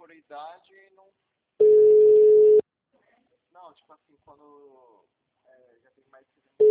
por idade e não... Não, tipo assim, quando já tem mais de 70